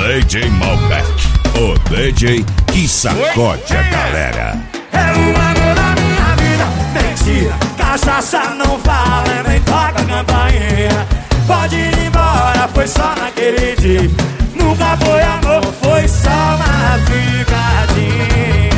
DJ Malbec, o DJ que sacode a galera. É o amor da minha vida, mentira. Cachaça não fala, nem toca campainha. Pode ir embora, foi só naquele dia. Nunca foi amor, foi só uma ficadinha.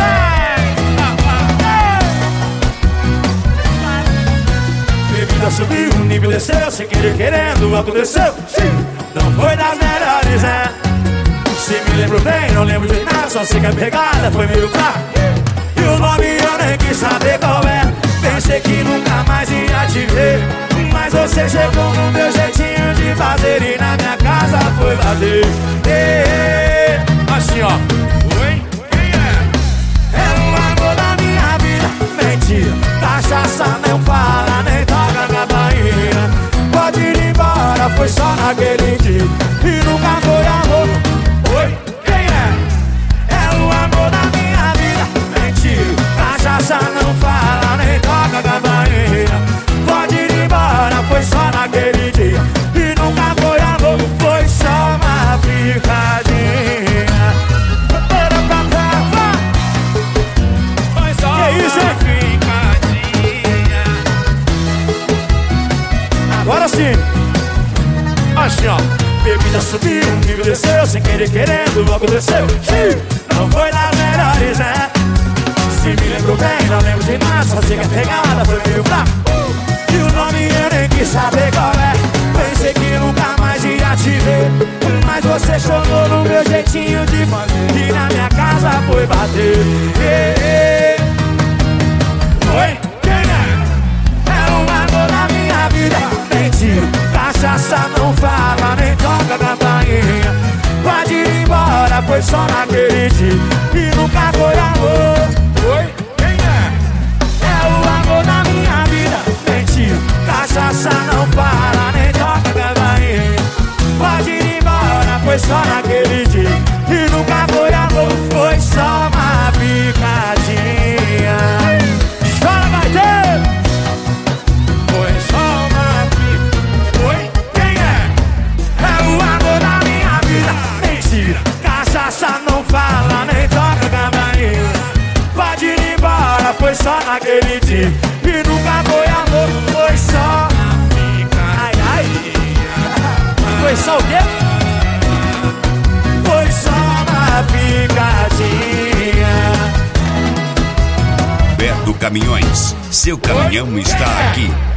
Bebida subiu, o nível desceu, sem querer querendo, o álcool desceu. Não foi das melhores, né? Se me lembro bem, não lembro de nada, só sei que a pegada foi meio fraca. E o nome eu nem quis saber qual é. Pensei que nunca mais ia te ver, mas você chegou no meu jeitinho de fazer e na minha casa foi bater. Assim ó. Oi? Quem é? É o amor da minha vida, mentira. Cachaça não fala, nem toca campainha. Pode ir embora, foi só naquele dia e nunca foi amor. Oi? Quem é? É o amor da minha vida, mentira. Cachaça não fala, nem toca campainha. Pode ir embora, foi só naquele dia e nunca foi amor, foi só uma ficadinha. Foi só uma ficadinha. Agora sim. Assim ó. Bebida subiu, o nível desceu, sem querer querendo, logo desceu. Não foi das melhores, né? Se me lembro bem, não lembro de nada, só sei que a pegada foi meio fraca. E o nome eu nem quis saber qual é. Pensei que nunca mais ia te ver, mas você chegou no meu jeitinho de fazer e na minha casa foi bater. Oi? Quem é? É o amor da minha vida, mentira. Cachaça não fala, nem toca campainha. Pode ir embora, foi só naquele dia e nunca foi amor. Oi? Quem é? É o amor da minha vida, mentira. Cachaça não fala, nem toca campainha. Pode ir embora, foi só naquele dia e nunca foi amor, foi só uma picadinha. Chora, vai ter! Foi só uma picadinha. Oi? Quem é? É o amor da minha vida, mentira. Cachaça não fala, nem toca campainha. Pode ir embora, foi só naquele dia e nunca foi amor, foi só uma ficadinha. Foi só o quê? Foi só uma picadinha. Beto Caminhões, seu caminhão está aqui.